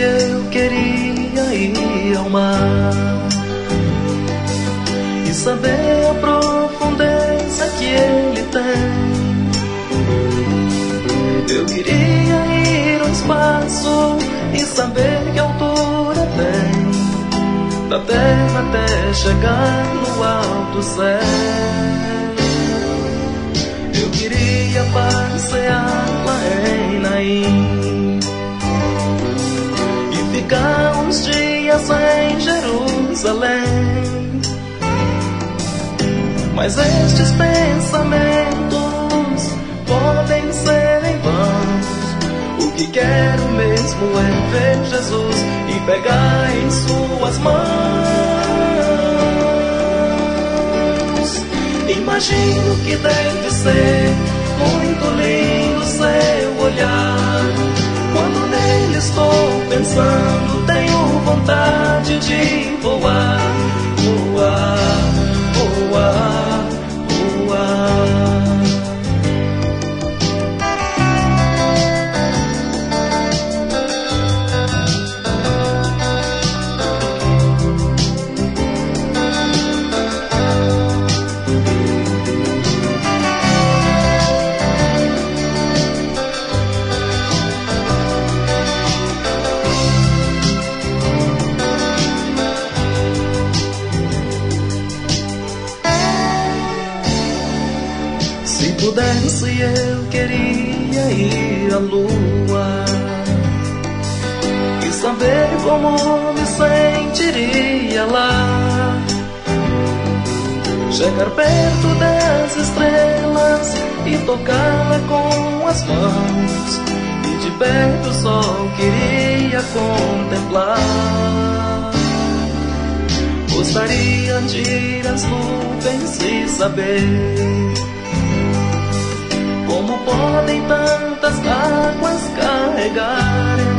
eu queria ir ao mar e saber a profundeza que ele tem. Eu queria ir ao espaço e saber que altura tem, da terra até chegar no alto céu. Eu queria passear lá em Naim e ficar uns dias em Jerusalém. Mas estes pensamentos podem ser em vão. O que quero mesmo é ver Jesus e pegar em suas mãos. Imagino que deve ser muito lindo seu olhar. Quando nele estou pensando, tenho vontade de voar, voar, voar, voar. Se pudesse eu queria ir à lua e saber como me sentiria lá. Chegar perto das estrelas e tocá-la com as mãos, e de perto só queria contemplar. Gostaria de ir às nuvens e saber como podem tantas águas carregarem.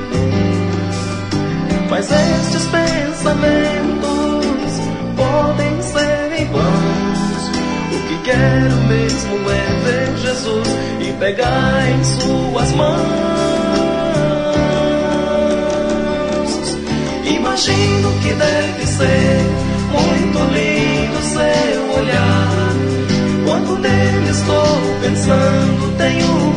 Mas estes pensamentos podem ser em vãos. O que quero mesmo é ver Jesus e pegar em suas mãos. Imagino que deve ser muito lindo seu olhar. Quando nele estou pensando, tenho